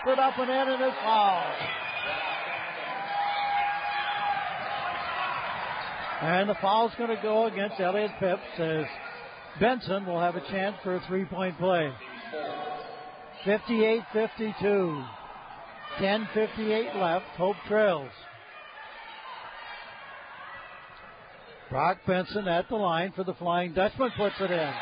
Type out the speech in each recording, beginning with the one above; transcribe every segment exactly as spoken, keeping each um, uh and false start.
it up and in and it's fouled. And the foul's going to go against Elliott Phipps as Benson will have a chance for a three-point play. fifty-eight fifty-two. ten fifty-eight left. Hope trails. Brock Benson at the line for the Flying Dutchman, puts it in.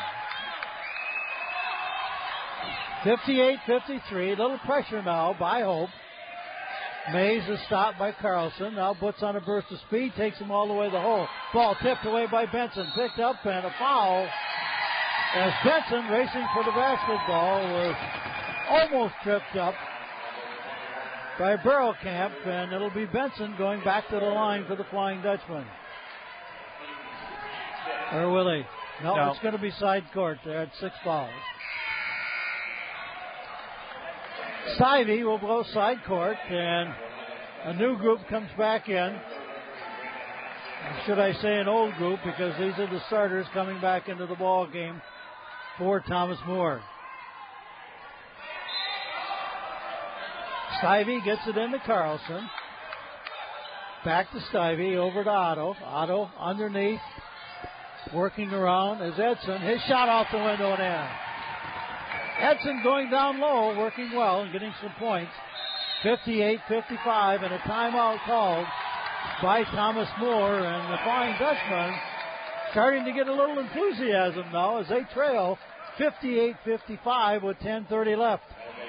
fifty-eight fifty-three. Little pressure now by Hope. Mays is stopped by Carlson. Now Butts on a burst of speed. Takes him all the way to the hole. Ball tipped away by Benson. Picked up and a foul. As Benson, racing for the basketball, was almost tripped up by Burrowcamp. And it'll be Benson going back to the line for the Flying Dutchman. Or will he? No, no. It's going to be side court. They're at six fouls. Stivey will blow side court, and a new group comes back in. Or should I say an old group, because these are the starters coming back into the ball game for Thomas More. Stivey gets it into Carlson. Back to Stivey, over to Otto. Otto underneath, working around is Edson. His shot off the window and in. Edson going down low, working well and getting some points. fifty-eight fifty-five, and a timeout called by Thomas More, and the Flying Dutchman starting to get a little enthusiasm now as they trail fifty-eight fifty-five with ten thirty left.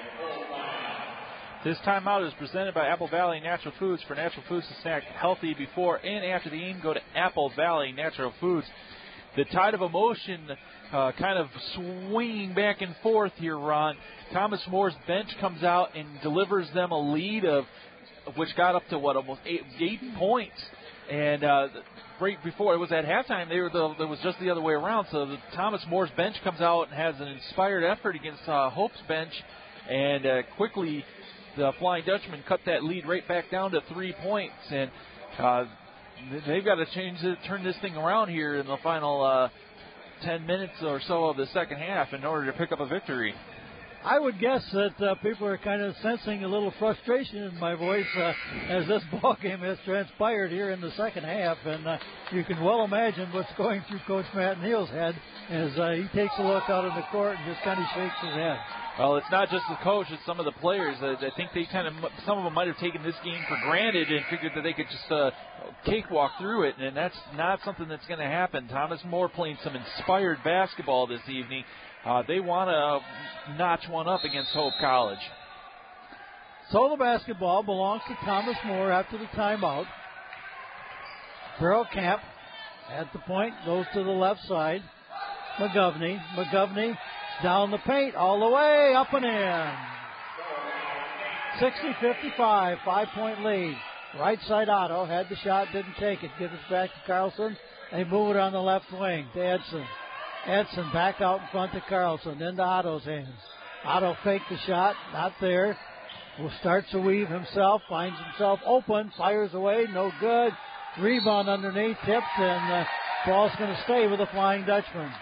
This timeout is presented by Apple Valley Natural Foods. For natural foods to snack healthy before and after the game, go to Apple Valley Natural Foods. The tide of emotion uh, kind of swinging back and forth here, Ron. Thomas Moore's bench comes out and delivers them a lead of, which got up to, what, almost eight, eight points. And uh, right before, it was at halftime, they were the, it was just the other way around. So the Thomas Moore's bench comes out and has an inspired effort against uh, Hope's bench. And uh, quickly, the Flying Dutchman cut that lead right back down to three points. And uh, they've got to change it, turn this thing around here in the final uh, ten minutes or so of the second half in order to pick up a victory. I would guess that uh, people are kind of sensing a little frustration in my voice uh, as this ball game has transpired here in the second half, and uh, you can well imagine what's going through Coach Matt Neal's head as uh, he takes a look out in the court and just kind of shakes his head. Well, it's not just the coach; it's some of the players. Uh, I think they kind of, some of them might have taken this game for granted and figured that they could just uh, cakewalk through it, and that's not something that's going to happen. Thomas More playing some inspired basketball this evening. Uh, they want to notch one up against Hope College. So the basketball belongs to Thomas More after the timeout. Burrowcamp at the point goes to the left side. McGovney, McGovney down the paint all the way up and in. sixty fifty-five, five-point lead. Right side Otto had the shot, didn't take it. Gives it back to Carlson. They move it on the left wing to Edson. Edson back out in front to Carlson, into Otto's hands. Otto faked the shot, not there. Will start to weave himself, finds himself open, fires away, no good. Rebound underneath, tipped, and the ball's going to stay with the Flying Dutchman.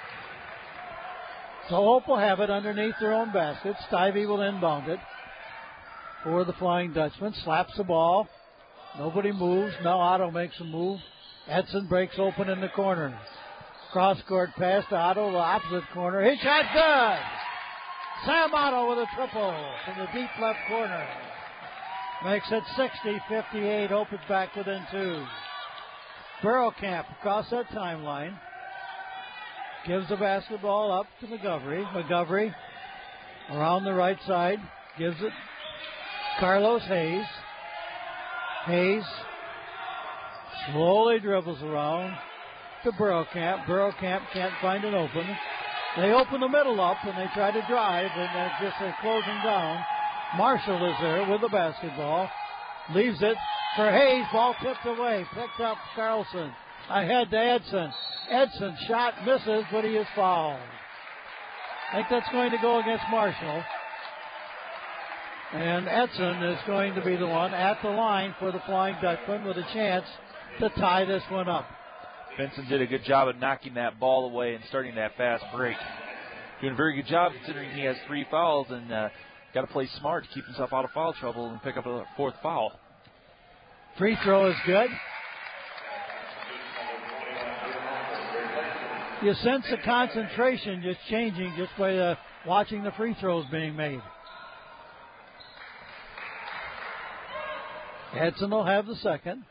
So Hope will have it underneath their own basket. Stivey will inbound it for the Flying Dutchman. Slaps the ball. Nobody moves. Now Otto makes a move. Edson breaks open in the corner. Cross-court pass to Otto, the opposite corner. His shot good! Sam Otto with a triple from the deep left corner. Makes it sixty fifty-eight. Hope is back within two. Burrowcamp across that timeline. Gives the basketball up to McGovney. McGovney around the right side. Gives it Carlos Hayes. Hayes slowly dribbles around to Burrowcamp. Burrowcamp can't find an open. They open the middle up and they try to drive, and they're just they're closing down. Marshall is there with the basketball. Leaves it for Hayes. Ball tipped away. Picked up Carlson. Ahead to Edson. Edson shot misses, but he is fouled. I think that's going to go against Marshall. And Edson is going to be the one at the line for the Flying Dutchman with a chance to tie this one up. Benson did a good job of knocking that ball away and starting that fast break. Doing a very good job considering he has three fouls, and uh, got to play smart to keep himself out of foul trouble and pick up a fourth foul. Free throw is good. You sense the concentration just changing just by the, watching the free throws being made. Edson will have the second.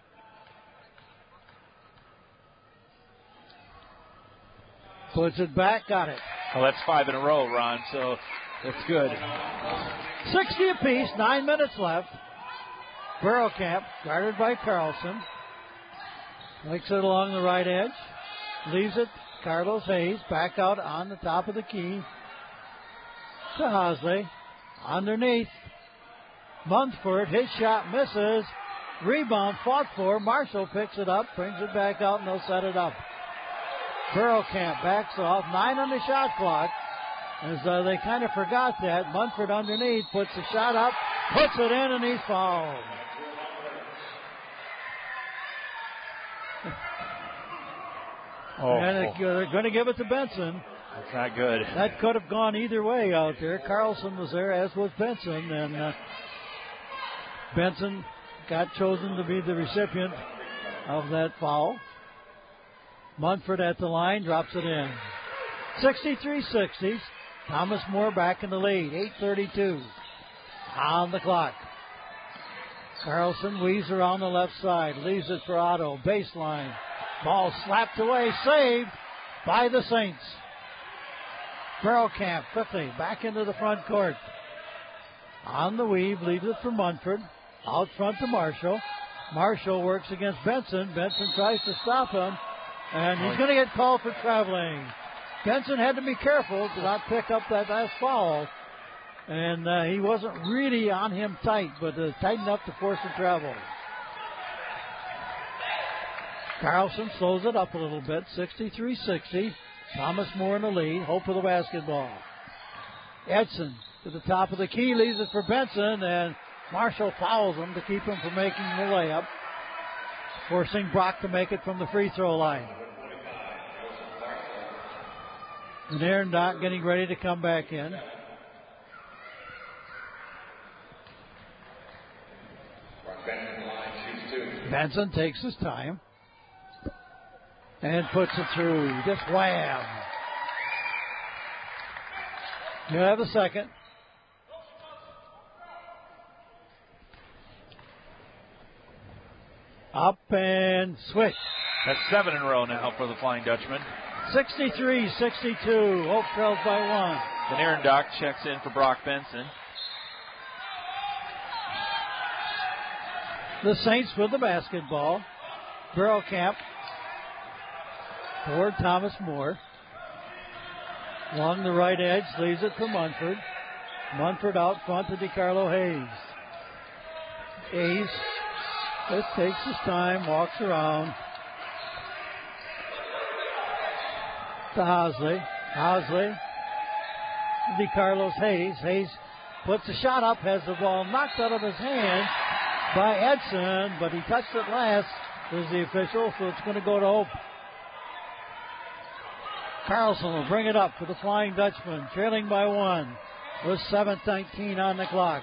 Puts it back, got it. Well, that's five in a row, Ron, so that's good. sixty apiece, nine minutes left. Burrowcamp, guarded by Carlson. Makes it along the right edge. Leaves it, Carlos Hayes, back out on the top of the key. To Hosley. Underneath. Munford, his shot misses. Rebound fought for. Marshall picks it up, brings it back out, and they'll set it up. Burrowcamp backs off. Nine on the shot clock. As uh, they kind of forgot that. Munford underneath puts the shot up, puts it in, and he's fouled. Oh, and they're going to give it to Benson. That's not good. That could have gone either way out there. Carlson was there, as was Benson, and uh, Benson got chosen to be the recipient of that foul. Munford at the line, drops it in. sixty-three sixty. Thomas More back in the lead. eight thirty-two on the clock. Carlson weaves around the left side. Leaves it for Otto. Baseline. Ball slapped away. Saved by the Saints. Burrowcamp quickly back into the front court. On the weave. Leaves it for Munford. Out front to Marshall. Marshall works against Benson. Benson tries to stop him. And he's going to get called for traveling. Benson had to be careful to not pick up that last foul. And uh, he wasn't really on him tight, but uh, tight enough to force the travel. Carlson slows it up a little bit. sixty-three sixty. Thomas More in the lead. Hope for the basketball. Edson to the top of the key. Leaves it for Benson. And Marshall fouls him to keep him from making the layup. Forcing Brock to make it from the free throw line. And Aaron Dock getting ready to come back in. Benson takes his time. And puts it through. Just wham. You have a second. Up and switch. That's seven in a row now for the Flying Dutchman. sixty-three sixty-two. Hope trails by one. Then Aaron Dock checks in for Brock Benson. The Saints with the basketball. Burrowcamp for Thomas More. Along the right edge, leaves it for Munford. Munford out front to DeCarlo Hayes. Hayes just takes his time, walks around. To Hosley. Hosley. DeCarlos Hayes. Hayes puts the shot up, has the ball knocked out of his hand by Edson, but he touched it last, says the official, so it's going to go to Hope. Carlson will bring it up for the Flying Dutchman, trailing by one with seven nineteen on the clock.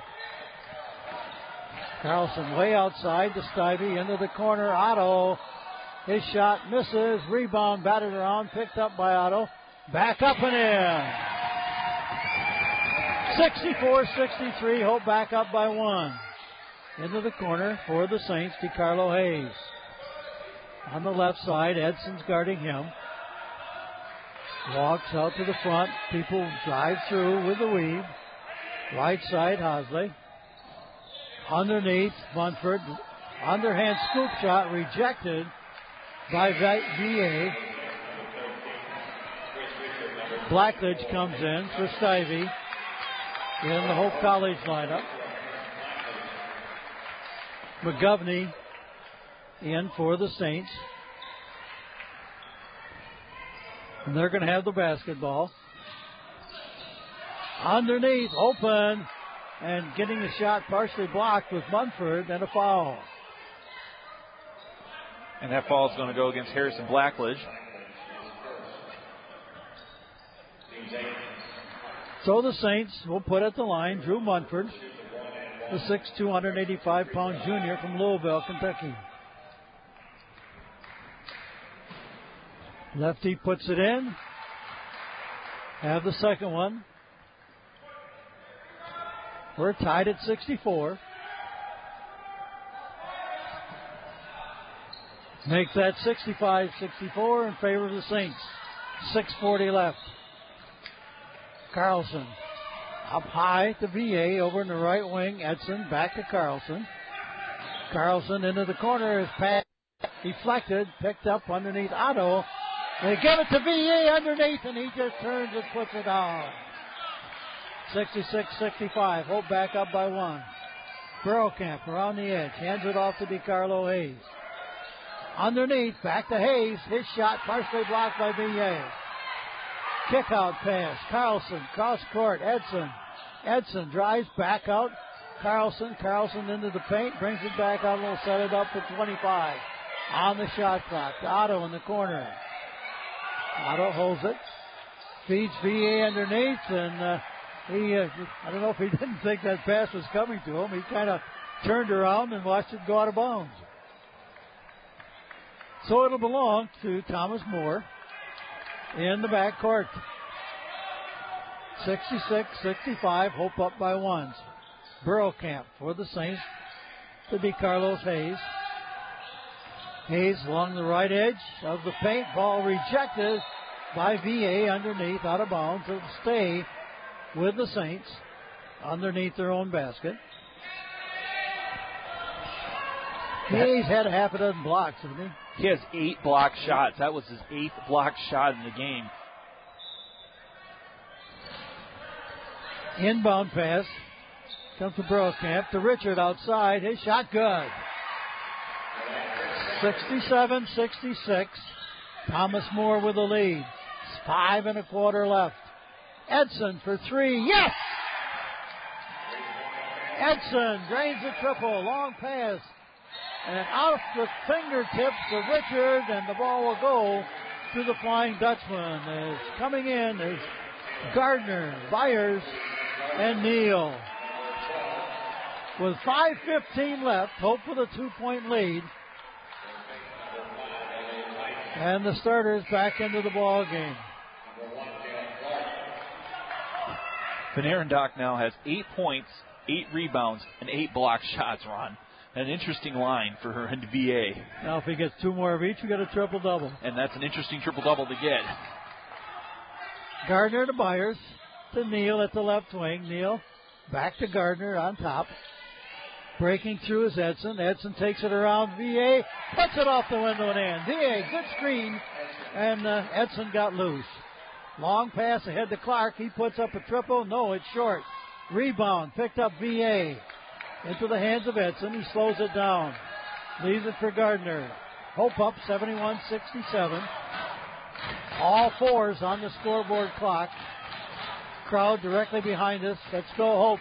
Carlson way outside to Stivey, into the corner. Otto, his shot misses. Rebound batted around, picked up by Otto. Back up and in. sixty-four sixty-three, Hope back up by one. Into the corner for the Saints, DeCarlo Hayes. On the left side, Edson's guarding him. Walks out to the front. People drive through with the weave. Right side, Hosley. Underneath, Munford. Underhand scoop shot rejected by V A. Blackledge comes in for Stivey in the Hope College lineup. McGovney in for the Saints. And they're going to have the basketball. Underneath, open, and getting the shot partially blocked with Munford, and a foul. And that foul is going to go against Harrison Blackledge. So the Saints will put at the line Drew Munford, the six foot two hundred eighty-five pound junior from Louisville, Kentucky. Lefty puts it in. Have the second one. We're tied at sixty-four. Make that sixty-five sixty-four in favor of the Saints. six forty left. Carlson up high to V A over in the right wing. Edson back to Carlson. Carlson into the corner. His pass deflected, picked up underneath Otto. They give it to V A underneath, and he just turns and puts it down. sixty-six sixty-five. Hope back up by one. Burrowcamp around the edge. Hands it off to DeCarlo Hayes. Underneath, back to Hayes. His shot partially blocked by V A. Kick out pass. Carlson, cross court. Edson. Edson drives back out. Carlson. Carlson into the paint. Brings it back out. Will set it up for twenty-five. On the shot clock. Otto in the corner. Otto holds it. Feeds V A underneath. And uh, he, uh, I don't know if he didn't think that pass was coming to him. He kind of turned around and watched it go out of bounds. So it'll belong to Thomas Moore in the backcourt. sixty-six sixty-five, Hope up by ones. Burrowcamp for the Saints to DeCarlos Hayes. Hayes along the right edge of the paint. Ball rejected by V A underneath, out of bounds. It'll stay with the Saints underneath their own basket. V A's had a half a dozen blocks, hasn't he? He has eight block shots. That was his eighth block shot in the game. Inbound pass comes to Burrowcamp to Richard outside. His shot good. sixty-seven sixty-six. Thomas Moore with the lead. Five and a quarter left. Edson for three. Yes! Edson drains the triple. Long pass. And off the fingertips of Richard, and the ball will go to the Flying Dutchman. As coming in is Gardner, Byers, and Neal. With five fifteen left, Hope with a two-point lead. And the starters back into the ball game. Van Arendonk now has eight points, eight rebounds, and eight block shots, Ron. An interesting line for her and V A. Now if he gets two more of each, we got a triple-double. And that's an interesting triple-double to get. Gardner to Byers, to Neal at the left wing. Neal back to Gardner on top. Breaking through is Edson. Edson takes it around V A, puts it off the window and in. V A, good screen, and uh, Edson got loose. Long pass ahead to Clark. He puts up a triple. No, it's short. Rebound picked up V A. Into the hands of Edson. He slows it down. Leaves it for Gardner. Hope up seventy-one sixty-seven. All fours on the scoreboard clock. Crowd directly behind us. Let's go Hope.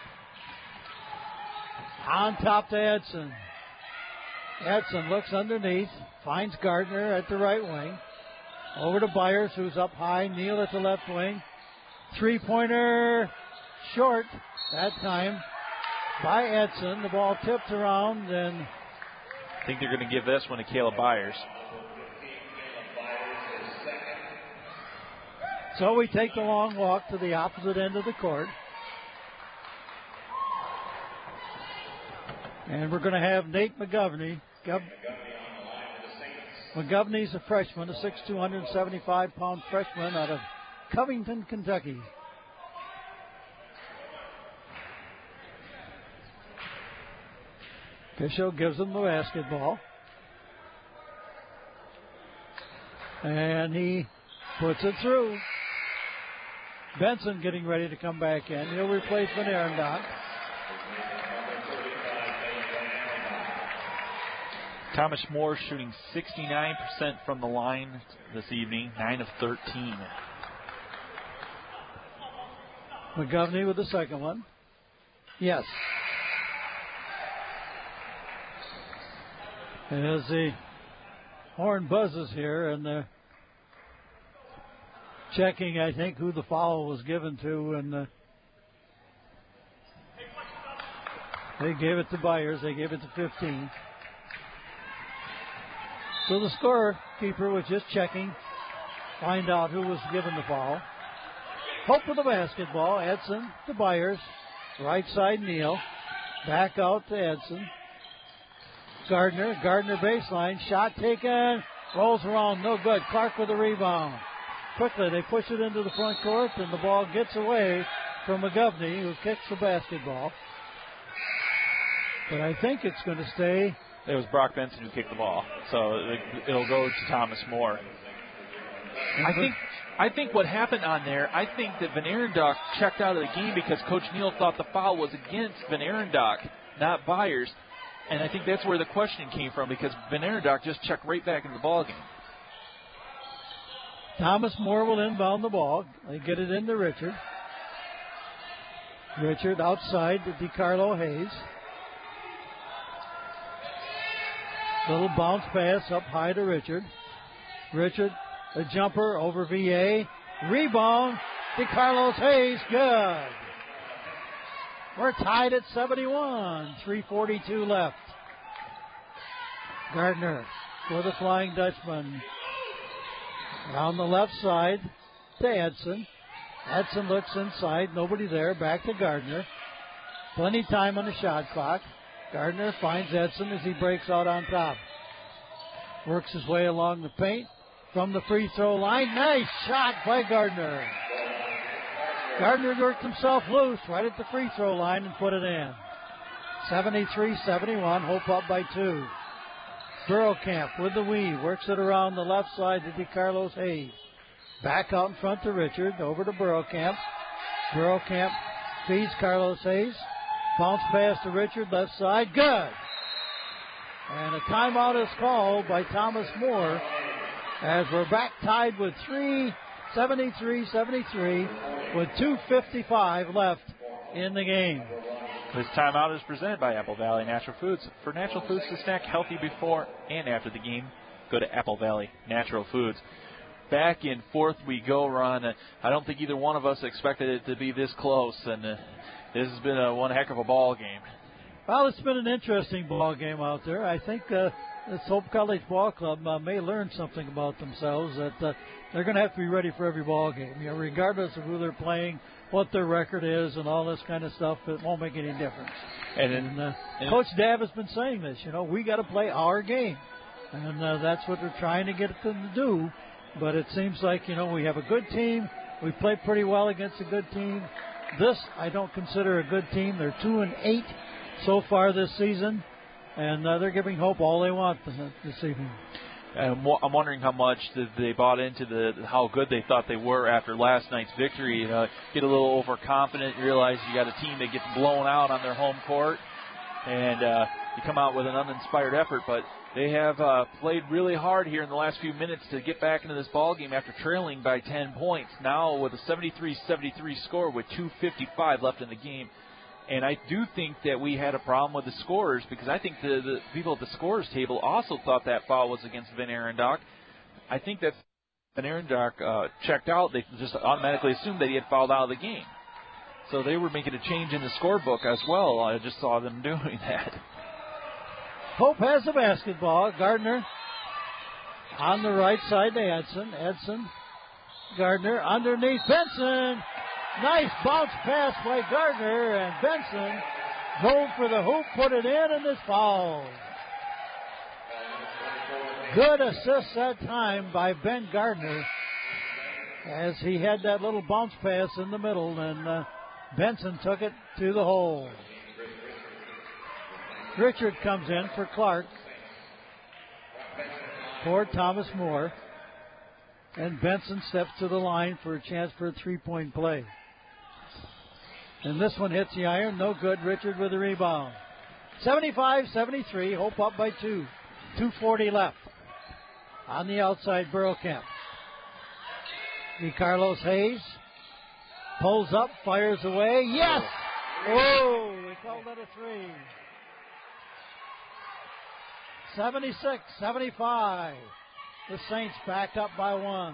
On top to Edson. Edson looks underneath. Finds Gardner at the right wing. Over to Byers, who's up high. Neal at the left wing. Three-pointer short that time by Edson. The ball tipped around, and I think they're going to give this one to Caleb Byers. So we take the long walk to the opposite end of the court. And we're going to have Nate McGovney. Gov- McGovney's a freshman, a six foot two seventy-five pound freshman out of Covington, Kentucky. Bishop gives him the basketball. And he puts it through. Benson getting ready to come back in. He'll replace Van Arendonk. Thomas Moore shooting sixty-nine percent from the line this evening, nine of thirteen. McGovney with the second one. Yes. As the horn buzzes here, and they're checking, I think, who the foul was given to, and uh, They gave it to Byers. They gave it to fifteen. So the scorekeeper was just checking, find out who was given the foul. Hope with the basketball. Edson to Byers. Right side Neal. Back out to Edson. Gardner. Gardner baseline. Shot taken. Rolls around. No good. Clark with the rebound. Quickly they push it into the front court, and the ball gets away from McGovney, who kicks the basketball. But I think it's going to stay. It was Brock Benson who kicked the ball, so it'll go to Thomas More. I think I think what happened on there, I think that Van Arendonk checked out of the game because Coach Neal thought the foul was against Van Arendonk, not Byers. And I think that's where the questioning came from, because Van Arendonk just checked right back into the ball game. Thomas More will inbound the ball. They get it into Richard. Richard outside to DeCarlo Hayes. Little bounce pass up high to Richard. Richard, a jumper over V A. Rebound, DeCarlos Hayes, good. We're tied at seventy-one. three forty-two left. Gardner for the Flying Dutchman. Around the left side to Edson. Edson looks inside, nobody there. Back to Gardner. Plenty time on the shot clock. Gardner finds Edson as he breaks out on top. Works his way along the paint from the free throw line. Nice shot by Gardner. Gardner worked himself loose right at the free throw line and put it in. seventy-three seventy-one, Hope up by two. Burrowcamp with the weave, works it around the left side to DeCarlos Hayes. Back out in front to Richard, over to Burrowcamp. Burrowcamp feeds Carlos Hayes. Bounce pass to Richard, left side, good. And a timeout is called by Thomas More as we're back tied with three, seventy-three seventy-three, with two fifty-five left in the game. This timeout is presented by Apple Valley Natural Foods. For natural foods to snack healthy before and after the game, go to Apple Valley Natural Foods. Back in fourth we go, Ron. Uh, I don't think either one of us expected it to be this close, and uh, this has been a one heck of a ball game. Well, it's been an interesting ball game out there. I think uh, this Hope College Ball Club uh, may learn something about themselves, that uh, they're going to have to be ready for every ball game. You know, regardless of who they're playing, what their record is, and all this kind of stuff, it won't make any difference. And, and, uh, and Coach Dav has been saying this. You know, we got to play our game, and uh, that's what they're trying to get them to do. But it seems like, you know, we have a good team. We play pretty well against a good team. This, I don't consider a good team. They're two and eight so far this season, and uh, they're giving Hope all they want this evening. And I'm wondering how much they bought into the how good they thought they were after last night's victory. You know, get a little overconfident, realize you got a team that gets blown out on their home court, and uh, you come out with an uninspired effort. But they have uh, played really hard here in the last few minutes to get back into this ball game after trailing by ten points. Now with a seventy-three seventy-three score with two fifty-five left in the game. And I do think that we had a problem with the scorers, because I think the, the people at the scorers table also thought that foul was against Van Arendonk. I think that Van Arendonk uh, checked out. They just automatically assumed that he had fouled out of the game. So they were making a change in the scorebook as well. I just saw them doing that. Hope has the basketball. Gardner on the right side to Edson. Edson, Gardner underneath Benson. Nice bounce pass by Gardner, and Benson dove for the hoop, put it in, and is fouled. Good assist that time by Ben Gardner as he had that little bounce pass in the middle, and uh, Benson took it to the hole. Richard comes in for Clark for Thomas More, and Benson steps to the line for a chance for a three-point play. And this one hits the iron. No good. Richard with the rebound. seventy-five seventy-three. Hope up by two. two forty left. On the outside, Burrowcamp. DeCarlos Hayes pulls up, fires away. Yes! Oh, they called that a three. seventy-six seventy-five. The Saints back up by one.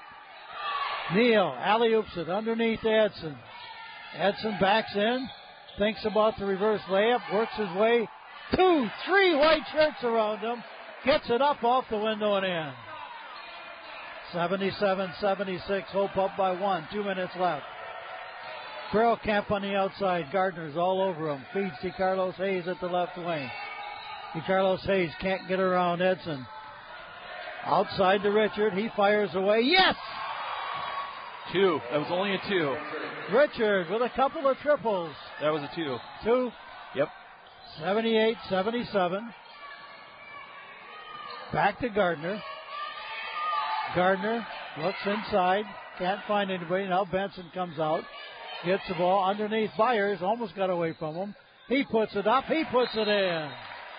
Neal alley-oops it underneath Edson. Edson backs in, thinks about the reverse layup, works his way, two, three white shirts around him, gets it up off the window and in. seventy-seven seventy-six, Hope up by one, two minutes left. Farrell Camp on the outside, Gardner's all over him, feeds to Carlos Hayes at the left wing. Carlos Hayes can't get around Edson. Outside to Richard, he fires away, yes! Two, that was only a two. Richard with a couple of triples. That was a two. Two. Yep. seventy-eight seventy-seven. Back to Gardner. Gardner looks inside, can't find anybody. Now Benson comes out, gets the ball underneath Byers, almost got away from him. He puts it up, he puts it in.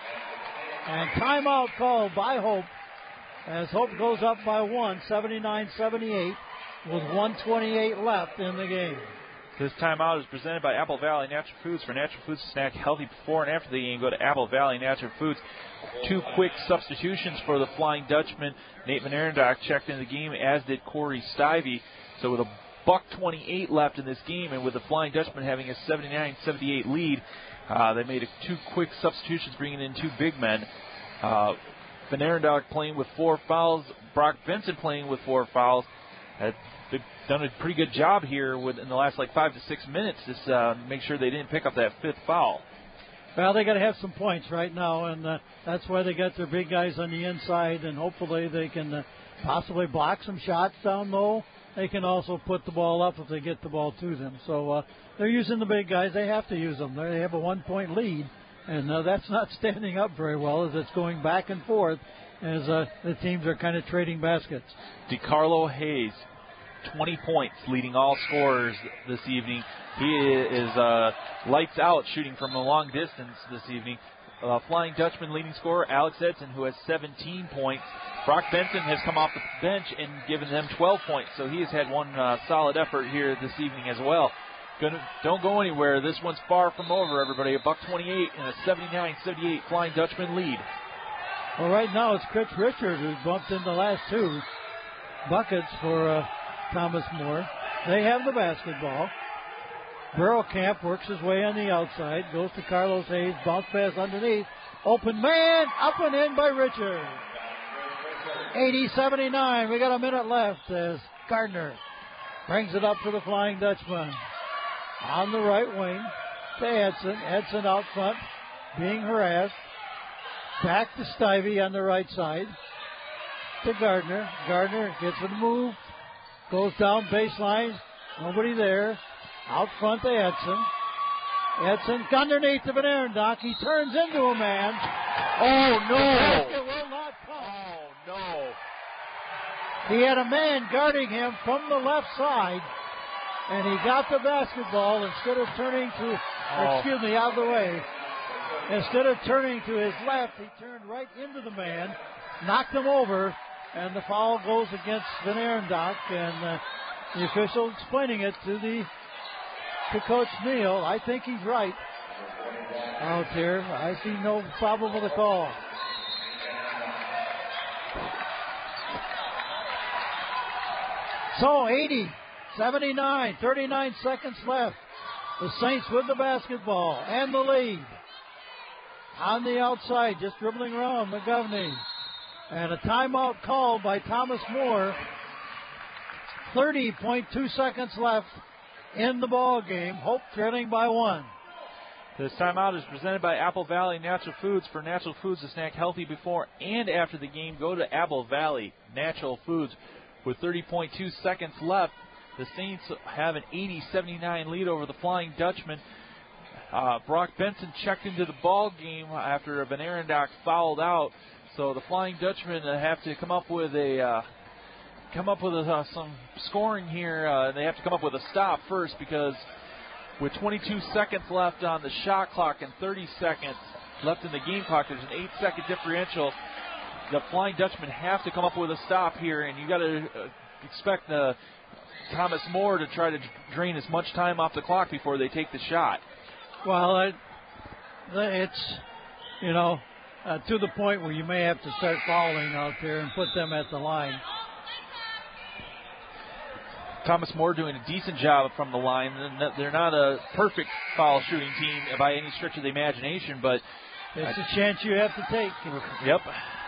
And timeout called by Hope as Hope goes up by one, seventy-nine seventy-eight, with one twenty-eight left in the game. This timeout is presented by Apple Valley Natural Foods. For natural foods to snack healthy before and after the game, go to Apple Valley Natural Foods. Two quick substitutions for the Flying Dutchman. Nate Van Arendock checked in the game, as did Corey Stivey. So with a buck twenty-eight left in this game, and with the Flying Dutchman having a seventy-nine seventy-eight lead, uh, they made a two quick substitutions, bringing in two big men. Uh, Van Arendock playing with four fouls. Brock Benson playing with four fouls. Uh, they've done a pretty good job here with in the last like five to six minutes to uh, make sure they didn't pick up that fifth foul. Well, they got to have some points right now, and uh, that's why they got their big guys on the inside, and hopefully they can uh, possibly block some shots down low. They can also put the ball up if they get the ball to them. So uh, they're using the big guys. They have to use them. They have a one-point lead, and uh, that's not standing up very well as it's going back and forth as uh, the teams are kind of trading baskets. DeCarlo Hayes, twenty points, leading all scorers this evening. He is uh, lights out shooting from a long distance this evening. Uh, Flying Dutchman leading scorer Alex Edson, who has seventeen points. Brock Benson has come off the bench and given them twelve points, so he has had one uh, solid effort here this evening as well. Gonna, don't go anywhere. This one's far from over, everybody. A buck twenty-eight and a seventy-nine seventy-eight Flying Dutchman lead. Well, right now it's Chris Richard who's bumped in the last two buckets for uh, Thomas More. They have the basketball. Burrow Camp works his way on the outside, goes to Carlos Hayes, bounce pass underneath. Open man, up and in by Richard. eighty seventy-nine, we got a minute left as Gardner brings it up to the Flying Dutchman. On the right wing to Edson. Edson out front, being harassed. Back to Stivey on the right side to Gardner. Gardner gets a move, goes down baseline, nobody there. Out front to Edson. Edson underneath to Van Arendock. He turns into a man. Oh, no. The basket will not come. Oh, no. He had a man guarding him from the left side, and he got the basketball instead of turning to, oh. excuse me, out of the way. Instead of turning to his left, he turned right into the man, knocked him over, and the foul goes against Van Arendock, and uh, the official explaining it to the to Coach Neal. I think he's right out here. I see no problem with the call. So eighty seventy-nine, thirty-nine seconds left. The Saints with the basketball and the lead. On the outside, just dribbling around McGovney. And a timeout called by Thomas More. thirty point two seconds left in the ball game. Hope trailing by one. This timeout is presented by Apple Valley Natural Foods. For natural foods to snack healthy before and after the game, go to Apple Valley Natural Foods. With thirty point two seconds left, the Saints have an eighty seventy-nine lead over the Flying Dutchman. Uh, Brock Benson checked into the ball game after Van Arendock fouled out. So the Flying Dutchmen have to come up with a uh, come up with a, uh, some scoring here. Uh, they have to come up with a stop first, because with twenty-two seconds left on the shot clock and thirty seconds left in the game clock, there's an eight-second differential. The Flying Dutchmen have to come up with a stop here, and you got to uh, expect uh, Thomas More to try to drain as much time off the clock before they take the shot. Well, it, it's, you know, uh, to the point where you may have to start fouling out there and put them at the line. Thomas More doing a decent job from the line. They're not a perfect foul shooting team by any stretch of the imagination, but it's I, a chance you have to take. Yep.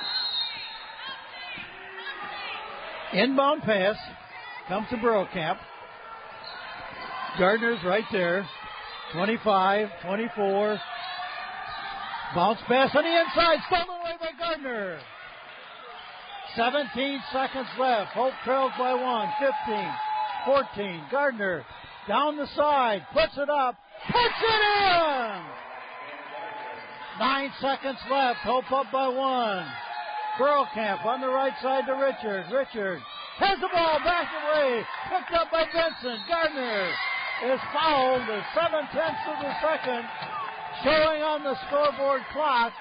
Inbound pass comes to Burrowcamp. Gardner's right there. twenty-five, twenty-four. Bounce pass on the inside. Stolen away by Gardner. seventeen seconds left. Hope trails by one. fifteen, fourteen. Gardner down the side. Puts it up. Puts it in! Nine seconds left. Hope up by one. Burrowcamp on the right side to Richard. Richard has the ball back away. Picked up by Benson. Gardner is fouled at seven-tenths of a second. Showing on the scoreboard clock.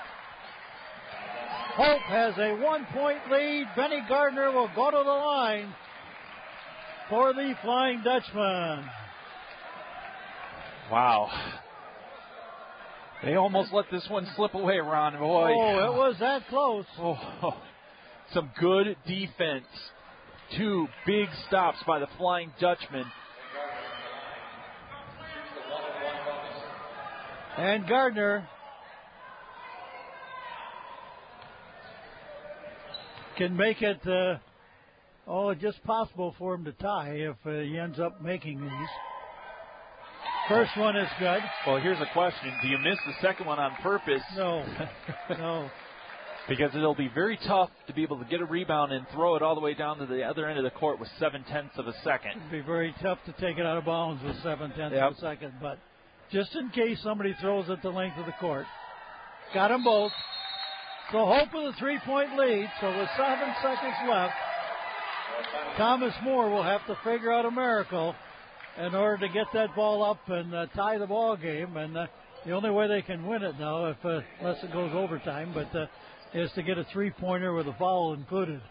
Hope has a one-point lead. Benny Gardner will go to the line for the Flying Dutchman. Wow. They almost let this one slip away, Ron. Boy. Oh, it was that close. Oh, some good defense. Two big stops by the Flying Dutchman. And Gardner can make it, uh, oh, just possible for him to tie if uh, he ends up making these. First one is good. Well, here's a question. Do you miss the second one on purpose? No. No. Because it'll be very tough to be able to get a rebound and throw it all the way down to the other end of the court with seven-tenths of a second. It'll be very tough to take it out of bounds with seven-tenths yep. of a second. But just in case somebody throws it the length of the court. Got them both. So Hope with a three-point lead. So with seven seconds left, Thomas More will have to figure out a miracle in order to get that ball up and uh, tie the ball game. And uh, the only way they can win it now, if uh, unless it goes overtime, but uh, is to get a three-pointer with a foul included.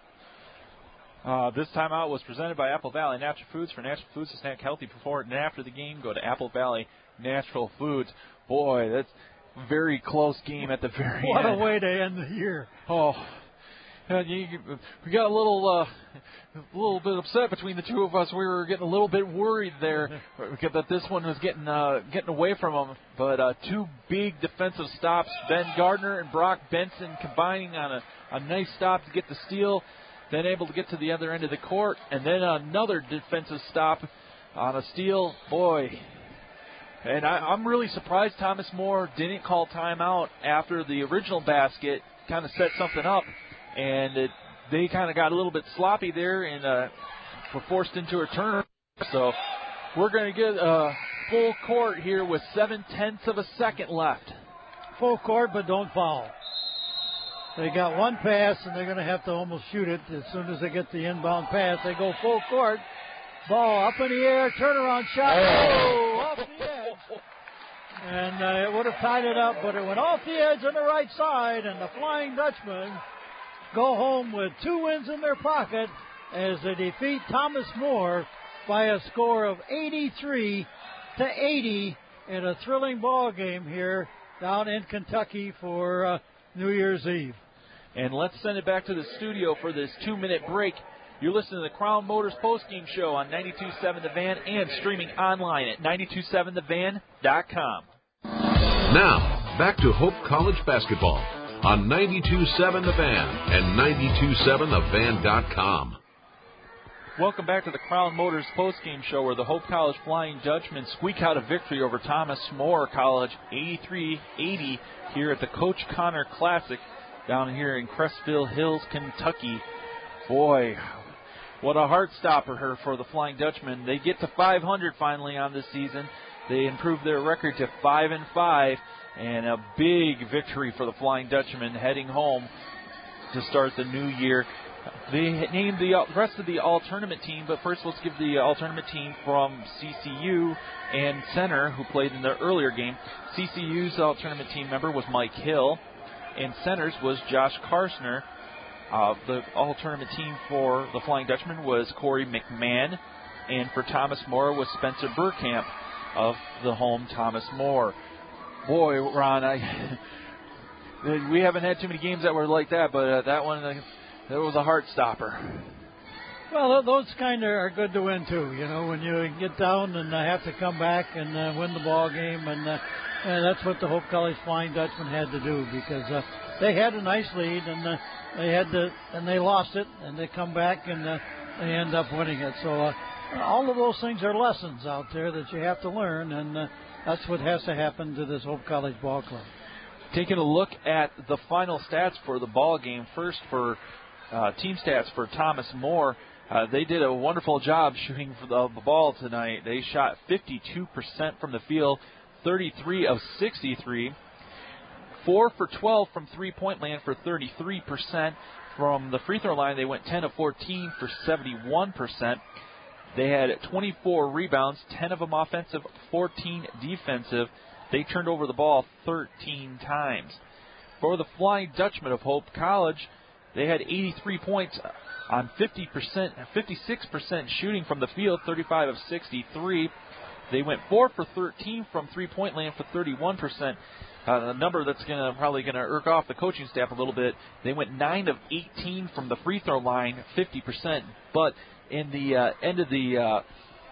Uh, this timeout was presented by Apple Valley Natural Foods. For Natural Foods to snack healthy before and after the game, go to Apple Valley Natural Foods. Boy, that's a very close game at the very what end. What a way to end the year. Oh, uh, you, we got a little, uh, a little bit upset between the two of us. We were getting a little bit worried there that this one was getting uh, getting away from them. But uh, two big defensive stops. Ben Gardner and Brock Benson combining on a, a nice stop to get the steal. Then able to get to the other end of the court. And then another defensive stop on a steal. Boy. And I, I'm really surprised Thomas More didn't call timeout after the original basket kind of set something up. And it, they kind of got a little bit sloppy there and uh, were forced into a turnover. So we're going to get a full court here with seven-tenths of a second left. Full court, but don't foul. They got one pass, and they're going to have to almost shoot it as soon as they get the inbound pass. They go full court. Ball up in the air, turnaround shot. Oh, off the edge. And uh, it would have tied it up, but it went off the edge on the right side, and the Flying Dutchman go home with two wins in their pocket as they defeat Thomas More by a score of eighty-three to eighty in a thrilling ball game here down in Kentucky for uh, New Year's Eve. And let's send it back to the studio for this two-minute break. You're listening to the Crown Motors postgame show on ninety-two point seven The Van and streaming online at ninety-two seven the van dot com. Now, back to Hope College basketball on ninety-two point seven The Van and ninety-two seven the van dot com. Welcome back to the Crown Motors postgame show where the Hope College Flying Dutchmen squeak out a victory over Thomas More College eighty-three eighty here at the Coach Connor Classic down here in Crestville Hills, Kentucky. Boy, what a heart stopper here for the Flying Dutchmen. They get to five hundred finally on this season. They improve their record to five and five, and a big victory for the Flying Dutchmen heading home to start the new year. They named the rest of the all-tournament team, but first let's give the all-tournament team from C C U and center who played in the earlier game. C C U's all-tournament team member was Mike Hill, and centers was Josh Karsner. Uh, the all-tournament team for the Flying Dutchman was Corey McMahon, and for Thomas More was Spencer Burkamp of the home Thomas More. Boy, Ron, I we haven't had too many games that were like that, but uh, that one, uh, that was a heart stopper. Well, those kind of are good to win too. You know, when you get down and uh, have to come back and uh, win the ball game, and uh, uh, that's what the Hope College Flying Dutchman had to do, because uh, they had a nice lead and uh, they had to, and they lost it, and they come back and uh, they end up winning it. So uh, all of those things are lessons out there that you have to learn, and uh, that's what has to happen to this Hope College ball club. Taking a look at the final stats for the ball game, first for uh, team stats for Thomas More. Uh, they did a wonderful job shooting for the, the ball tonight. They shot fifty-two percent from the field, thirty-three of sixty-three. four for twelve from three-point land for thirty-three percent. From the free throw line, they went ten of fourteen for seventy-one percent. They had twenty-four rebounds, ten of them offensive, fourteen defensive. They turned over the ball thirteen times. For the Flying Dutchman of Hope College, they had eighty-three points on fifty percent, fifty-six percent shooting from the field, thirty-five of sixty-three. They went four for thirteen from three-point land for thirty-one percent. Uh, a number that's gonna probably going to irk off the coaching staff a little bit. They went nine of eighteen from the free throw line, fifty percent. But in the uh, end of the uh,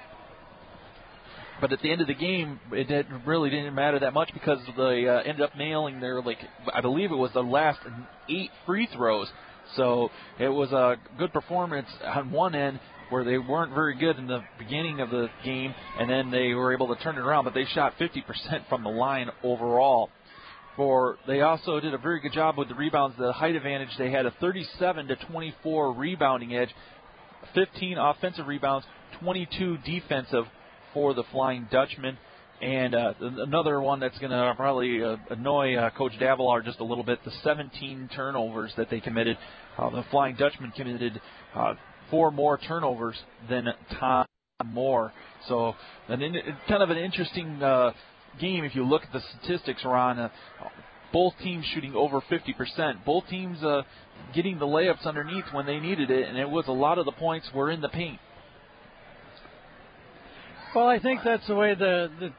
But at the end of the game, it didn't, really didn't matter that much, because they uh, ended up nailing their, like, I believe it was the last eight free throws. So it was a good performance on one end, where they weren't very good in the beginning of the game, and then they were able to turn it around. But they shot fifty percent from the line overall. For they also did a very good job with the rebounds, the height advantage. They had a thirty-seven to twenty-four rebounding edge, fifteen offensive rebounds, twenty-two defensive for the Flying Dutchman. And uh, another one that's going to probably uh, annoy uh, Coach Davalar just a little bit, the seventeen turnovers that they committed. Uh, the Flying Dutchman committed uh, four more turnovers than Tom Moore. So an in, kind of an interesting uh, game if you look at the statistics, Ron. Uh, both teams shooting over fifty percent. Both teams uh, getting the layups underneath when they needed it, and it was a lot of the points were in the paint. Well, I think that's the way the the,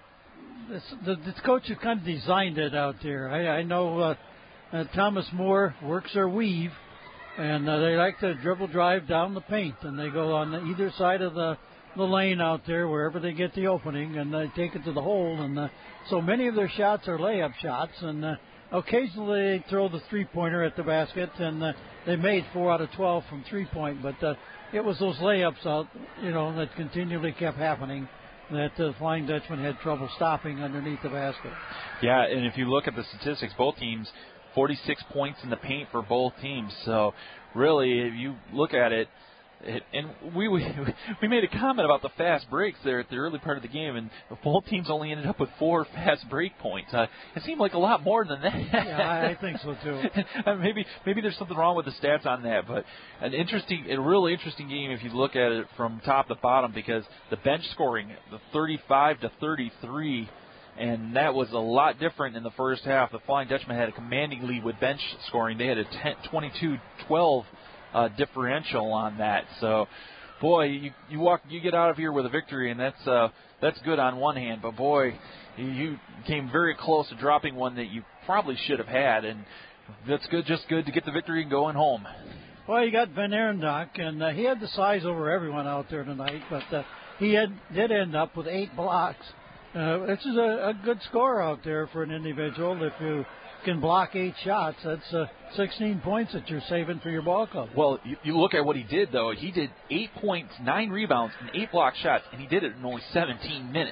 the, the coach has kind of designed it out there. I, I know uh, uh, Thomas Moore works their weave, and uh, they like to dribble drive down the paint, and they go on either side of the, the lane out there, wherever they get the opening, and they take it to the hole. And uh, so many of their shots are layup shots, and uh, occasionally they throw the three-pointer at the basket, and uh, they made four out of twelve from three-point, but uh, it was those layups out, you know, that continually kept happening, that the Flying Dutchman had trouble stopping underneath the basket. Yeah, and if you look at the statistics, both teams, forty-six points in the paint for both teams. So really, if you look at it, it and we, we we made a comment about the fast breaks there at the early part of the game, and both teams only ended up with four fast break points. Uh, it seemed like a lot more than that. Yeah, I think so too. maybe maybe there's something wrong with the stats on that, but an interesting, a really interesting game if you look at it from top to bottom, because the bench scoring, the thirty-five to thirty-three. And that was a lot different in the first half. The Flying Dutchman had a commanding lead with bench scoring. They had a twenty-two twelve uh, differential on that. So, boy, you you walk, you get out of here with a victory, and that's uh, that's good on one hand. But boy, you came very close to dropping one that you probably should have had, and that's good, just good to get the victory and going home. Well, you got Van Arendonk, and uh, he had the size over everyone out there tonight, but uh, he had, did end up with eight blocks. Uh, this is a, a good score out there for an individual. If you can block eight shots, that's uh, sixteen points that you're saving for your ball club. Well, you, you look at what he did, though. He did eight points, nine rebounds, and eight block shots, and he did it in only seventeen minutes.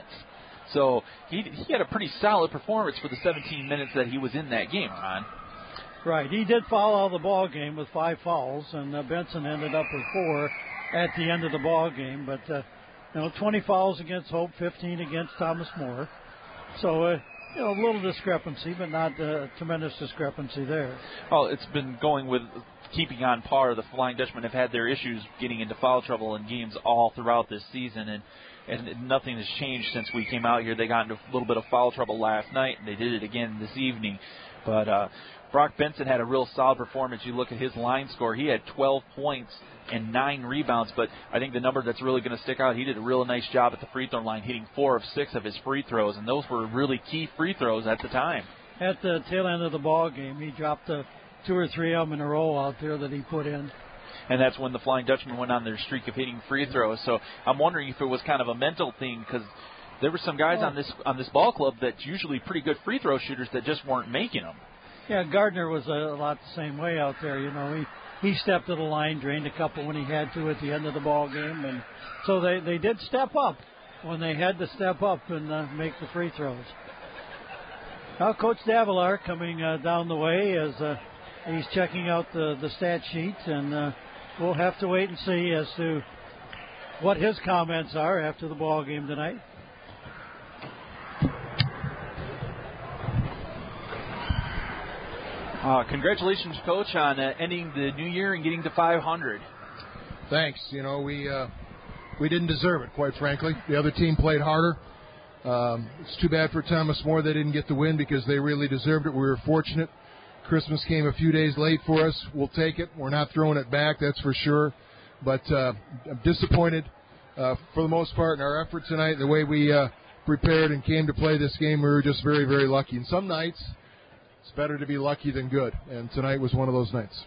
So he he had a pretty solid performance for the seventeen minutes that he was in that game, Ron. Right. He did foul out of the ball game with five fouls, and uh, Benson ended up with four at the end of the ball game. But uh, you know, twenty fouls against Hope, fifteen against Thomas More. So, uh, you know, a little discrepancy, but not a tremendous discrepancy there. Well, it's been going with keeping on par. The Flying Dutchmen have had their issues getting into foul trouble in games all throughout this season, and, and nothing has changed since we came out here. They got into a little bit of foul trouble last night, and they did it again this evening. But uh, Brock Benson had a real solid performance. You look at his line score. He had twelve points and nine rebounds, but I think the number that's really going to stick out, he did a real nice job at the free throw line, hitting four of six of his free throws, and those were really key free throws at the time. At the tail end of the ball game, he dropped uh, two or three of them in a row out there that he put in. and that's when the Flying Dutchman went on their streak of hitting free throws. So I'm wondering if it was kind of a mental thing, because there were some guys on this on this ball club that's usually pretty good free throw shooters that just weren't making them. Yeah, Gardner was a lot the same way out there. You know, he, he stepped to the line, drained a couple when he had to at the end of the ball game, and so they, they did step up when they had to step up and uh, make the free throws. Now Coach Davalar coming uh, down the way as uh, he's checking out the, the stat sheet, and uh, we'll have to wait and see as to what his comments are after the ball game tonight. Uh, congratulations, Coach, on uh, ending the new year and getting to five hundred. Thanks. You know, we uh, we didn't deserve it, quite frankly. The other team played harder. Um, it's too bad for Thomas More they didn't get the win, because they really deserved it. We were fortunate. Christmas came a few days late for us. We'll take it. We're not throwing it back, that's for sure. But uh, I'm disappointed uh, for the most part in our effort tonight. The way we uh, prepared and came to play this game, we were just very, very lucky. And some nights, it's better to be lucky than good, and tonight was one of those nights.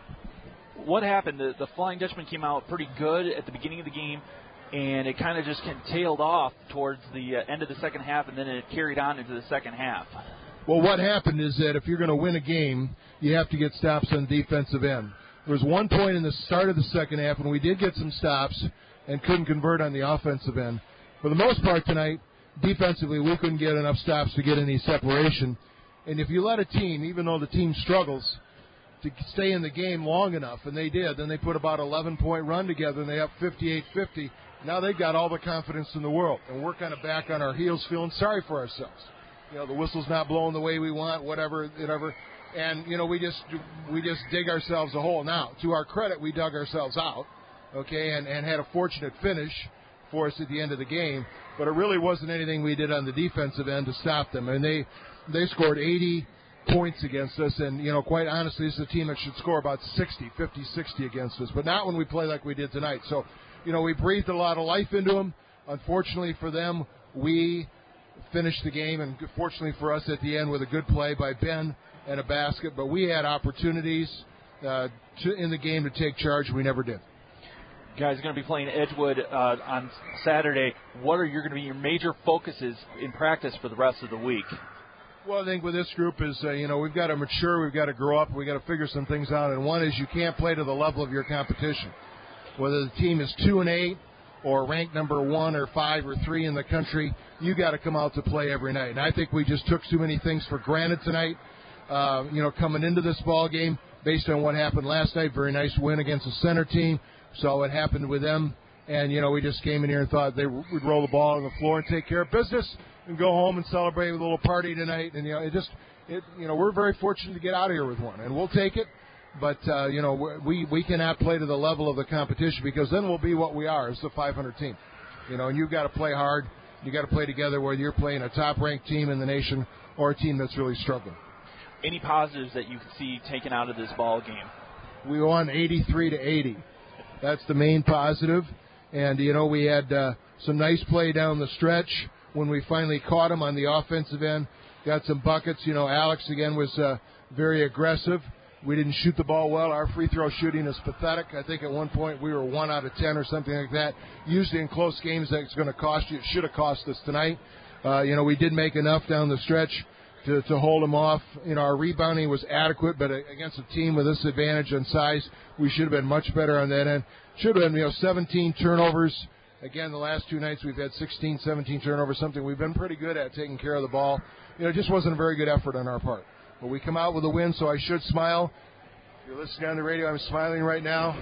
What happened? The, the Flying Dutchman came out pretty good at the beginning of the game, and it kind of just tailed off towards the uh, end of the second half, and then it carried on into the second half. Well, what happened is that if you're going to win a game, you have to get stops on the defensive end. There was one point in the start of the second half when we did get some stops and couldn't convert on the offensive end. For the most part tonight, defensively, we couldn't get enough stops to get any separation. And if you let a team, even though the team struggles, to stay in the game long enough, and they did, then they put about an eleven-point run together, and they up fifty-eight fifty. Now they've got all the confidence in the world, and we're kind of back on our heels feeling sorry for ourselves. You know, the whistle's not blowing the way we want, whatever, whatever. And, you know, we just we just dig ourselves a hole. Now, to our credit, we dug ourselves out, okay, and, and had a fortunate finish for us at the end of the game. But it really wasn't anything we did on the defensive end to stop them. And they they scored eighty points against us. And, you know, quite honestly, this is a team that should score about sixty, fifty, sixty against us. But not when we play like we did tonight. So, you know, we breathed a lot of life into them. Unfortunately for them, we finished the game, and fortunately for us at the end with a good play by Ben and a basket. But we had opportunities uh, to, in the game to take charge. We never did. Guys, going to be playing Edgewood uh, on Saturday. What are your going to be your major focuses in practice for the rest of the week? Well, I think with this group is, uh, you know, we've got to mature, we've got to grow up, we've got to figure some things out. And one is you can't play to the level of your competition. Whether the team is two and eight or ranked number one or five or three in the country, you got to come out to play every night. And I think we just took too many things for granted tonight. Uh, you know, coming into this ball game, based on what happened last night, very nice win against the center team. Saw what happened with them, and, you know, we just came in here and thought they would roll the ball on the floor and take care of business and go home and celebrate with a little party tonight. And, you know, it just, it, you know, we're very fortunate to get out of here with one, and we'll take it. But, uh, you know, we, we cannot play to the level of the competition, because then we'll be what we are, as the five hundred team. You know, and you've got to play hard. You've got to play together, whether you're playing a top-ranked team in the nation or a team that's really struggling. Any positives that you can see taken out of this ball game? We won eighty-three to eighty. That's the main positive. And, you know, we had uh, some nice play down the stretch when we finally caught them on the offensive end. Got some buckets. You know, Alex, again, was uh, very aggressive. We didn't shoot the ball well. Our free throw shooting is pathetic. I think at one point we were one out of ten or something like that. Usually in close games that's going to cost you. It should have cost us tonight. Uh, you know, we did make enough down the stretch to, to hold them off. You know, our rebounding was adequate, but against a team with this advantage on size, we should have been much better on that end. Should have been, you know, seventeen turnovers. Again, the last two nights we've had sixteen, seventeen turnovers, something we've been pretty good at, taking care of the ball. You know, it just wasn't a very good effort on our part. But we come out with a win, so I should smile. If you're listening on the radio, I'm smiling right now.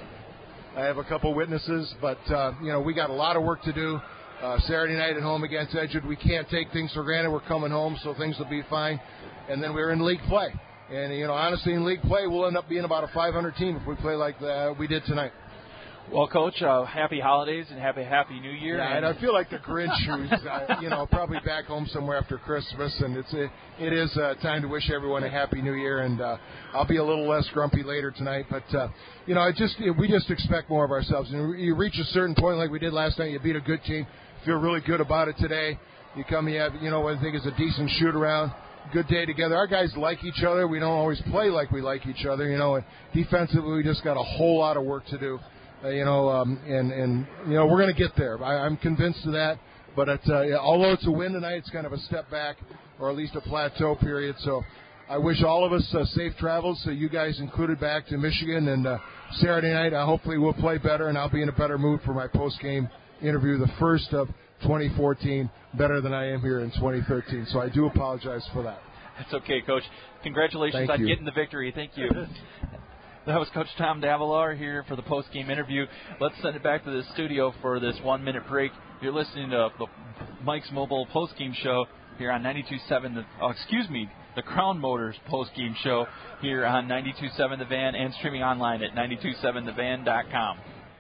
I have a couple witnesses, but, uh, you know, we got a lot of work to do. Uh, Saturday night at home against Edgewood, we can't take things for granted. We're coming home, so things will be fine. And then we're in league play. And, you know, honestly, in league play, we'll end up being about a five hundred team if we play like uh, we did tonight. Well, Coach, uh, happy holidays and happy Happy New Year. Yeah, and I feel like the Grinch, who's, uh, you know, probably back home somewhere after Christmas. And it's a, it is uh, time to wish everyone a Happy New Year. And uh, I'll be a little less grumpy later tonight. But, uh, you know, I just we just expect more of ourselves. And you reach a certain point like we did last night, you beat a good team. Feel really good about it today. You come, you have, you know, what I think is a decent shoot around. good day together. Our guys like each other. We don't always play like we like each other, you know. And defensively, we just got a whole lot of work to do, uh, you know. Um, and and you know, we're going to get there. I, I'm convinced of that. But it's, uh, yeah, although it's a win tonight, it's kind of a step back, or at least a plateau period. So I wish all of us uh, safe travels, so you guys included, back to Michigan. And uh, Saturday night, uh, hopefully we'll play better, and I'll be in a better mood for my post-game interview, the first of twenty fourteen, better than I am here in twenty thirteen. So I do apologize for that. That's okay, Coach. Congratulations Thank on you. getting the victory. Thank you. That was Coach Tom Davalar here for the post-game interview. Let's send it back to the studio for this one-minute break. You're listening to the Mike's Mobile post-game show here on ninety-two point seven. The, oh, excuse me, the Crown Motors post-game show here on ninety-two point seven The Van and streaming online at ninety-two seven the van dot com.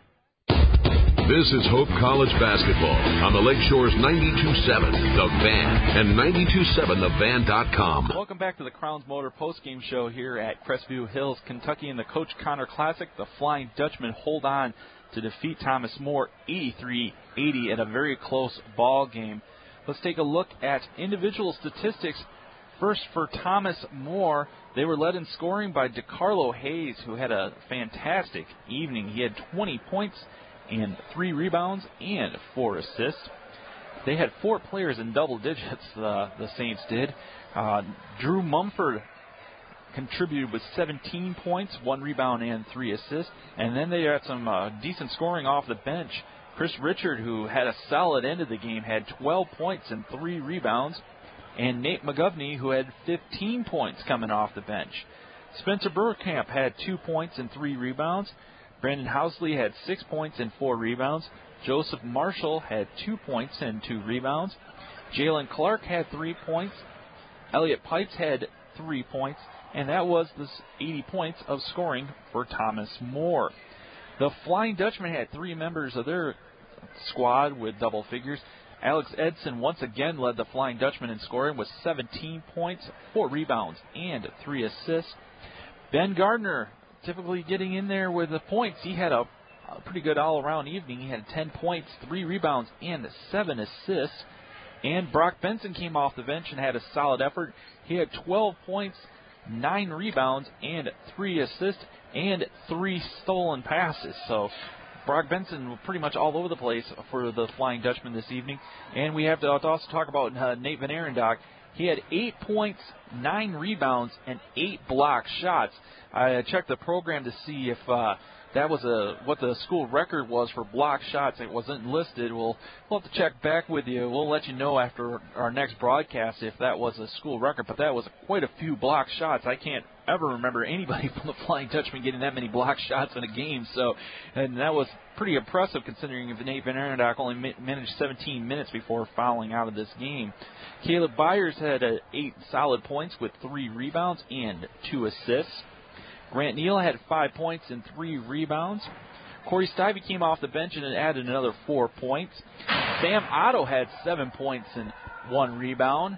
This is Hope College basketball on the Lakeshore's ninety-two point seven The Van and ninety-two seven the van dot com. Welcome back to the Crowns Motor postgame show here at Crestview Hills, Kentucky, in the Coach Connor Classic. The Flying Dutchmen hold on to defeat Thomas More eighty-three eighty at a very close ball game. Let's take a look at individual statistics. First, for Thomas More, they were led in scoring by DeCarlo Hayes, who had a fantastic evening. He had twenty points and three rebounds and four assists. They had four players in double digits, uh, the Saints did. Uh, Drew Mumford contributed with seventeen points, one rebound, and three assists. And then they had some uh, decent scoring off the bench. Chris Richard, who had a solid end of the game, had twelve points and three rebounds. And Nate McGovney, who had fifteen points coming off the bench. Spencer Burkamp had two points and three rebounds. Brandon Housley had six points and four rebounds. Joseph Marshall had two points and two rebounds. Jalen Clark had three points. Elliot Pipes had three points. And that was the eighty points of scoring for Thomas More. The Flying Dutchman had three members of their squad with double figures. Alex Edson once again led the Flying Dutchman in scoring with seventeen points, four rebounds, and three assists. Ben Gardner typically getting in there with the points. He had a, a pretty good all-around evening. He had ten points, three rebounds, and seven assists. And Brock Benson came off the bench and had a solid effort. He had twelve points, nine rebounds, and three assists, and three stolen passes. So Brock Benson was pretty much all over the place for the Flying Dutchman this evening. And we have to also talk about uh, Nate Van Arendonk. He had eight points, nine rebounds, and eight block shots. I checked the program to see if uh, that was a what the school record was for block shots. It wasn't listed. We'll, we'll have to check back with you. We'll let you know after our next broadcast if that was a school record. But that was quite a few block shots. I can't ever remember anybody from the Flying Dutchman getting that many block shots in a game. So, and that was pretty impressive considering if Nate Van Arendonk only managed seventeen minutes before fouling out of this game. Caleb Byers had uh, eight solid points with three rebounds and two assists. Grant Neal had five points and three rebounds. Corey Stivey came off the bench and added another four points. Sam Otto had seven points and one rebound.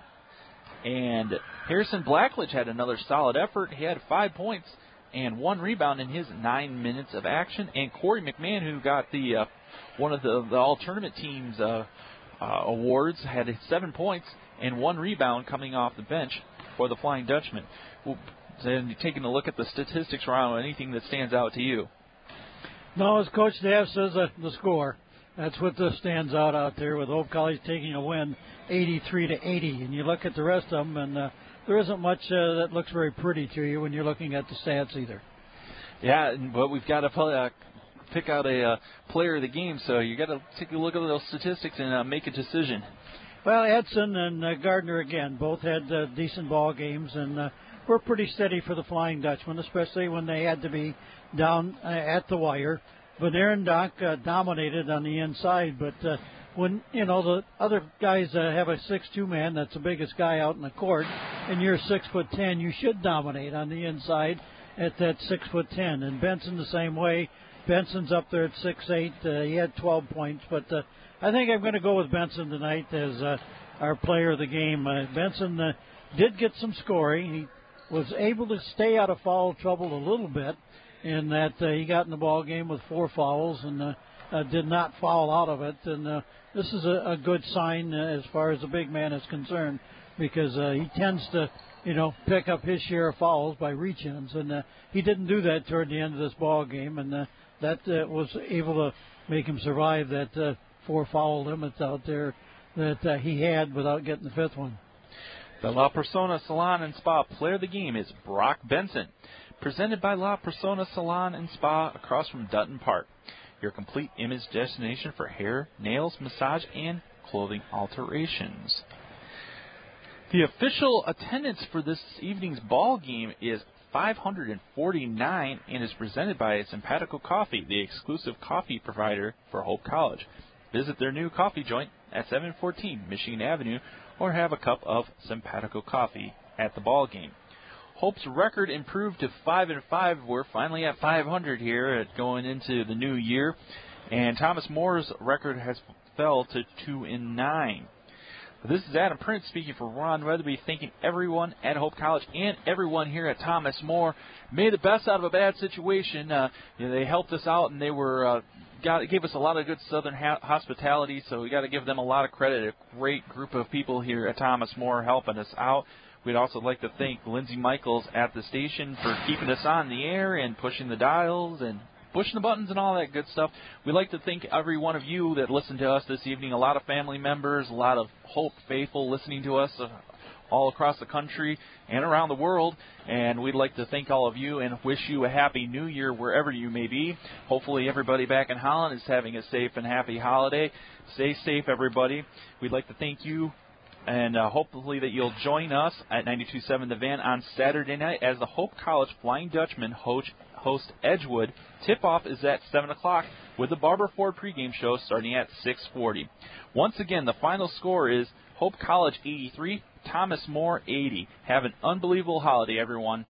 And Harrison Blackledge had another solid effort. He had five points and one rebound in his nine minutes of action. And Corey McMahon, who got the uh, one of the, the all-tournament team's uh, uh, awards, had seven points and one rebound coming off the bench for the Flying Dutchman. Well, and taking a look at the statistics around, anything that stands out to you? No, as Coach Dav says, uh, the score. That's what uh, stands out out there with Hope College taking a win, eighty-three to eighty. And you look at the rest of them, and uh, there isn't much uh, that looks very pretty to you when you're looking at the stats either. Yeah, but we've got to uh, pick out a uh, player of the game, so you got to take a look at those statistics and uh, make a decision. Well, Edson and uh, Gardner again both had uh, decent ball games, and uh, were pretty steady for the Flying Dutchman, especially when they had to be down uh, at the wire. Van Arendonk uh, dominated on the inside, but uh, when, you know, the other guys uh, have a six two man, that's the biggest guy out in the court, and you're six foot ten, you should dominate on the inside at that six foot ten. And Benson the same way. Benson's up there at six eight. Uh, he had twelve points, but uh, I think I'm going to go with Benson tonight as uh, our player of the game. Uh, Benson uh, did get some scoring. He was able to stay out of foul trouble a little bit in that uh, he got in the ball game with four fouls and uh, uh, did not foul out of it. And uh, this is a, a good sign uh, as far as the big man is concerned because uh, he tends to, you know, pick up his share of fouls by reach-ins, and uh, he didn't do that toward the end of this ball game, and uh, that uh, was able to make him survive that uh, four foul limits out there that uh, he had without getting the fifth one. The La Persona Salon and Spa player of the game is Brock Benson, presented by La Persona Salon and Spa across from Dutton Park, your complete image destination for hair, nails, massage, and clothing alterations. The official attendance for this evening's ball game is five hundred forty-nine and is presented by Simpatico Coffee, the exclusive coffee provider for Hope College. Visit their new coffee joint at seven fourteen Michigan Avenue or have a cup of Simpatico Coffee at the ball game. Hope's record improved to five and five. We're finally at five hundred here at going into the new year, and Thomas Moore's record has fell to two and nine. This is Adam Prince speaking for Ron Weatherby, thanking everyone at Hope College and everyone here at Thomas More. Made the best out of a bad situation. Uh, you know, they helped us out, and they were uh, got gave us a lot of good Southern ha- hospitality, so we got to give them a lot of credit. A great group of people here at Thomas More helping us out. We'd also like to thank Lindsey Michaels at the station for keeping us on the air and pushing the dials and pushing the buttons and all that good stuff. We'd like to thank every one of you that listened to us this evening. A lot of family members, a lot of Hope faithful listening to us uh, all across the country and around the world. And we'd like to thank all of you and wish you a happy new year wherever you may be. Hopefully everybody back in Holland is having a safe and happy holiday. Stay safe, everybody. We'd like to thank you. And uh, hopefully that you'll join us at ninety-two point seven The Van on Saturday night as the Hope College Flying Dutchman host, host Edgewood. Tip-off is at seven o'clock with the Barber Ford pregame show starting at six forty. Once again, the final score is Hope College eighty-three, Thomas More eighty. Have an unbelievable holiday, everyone.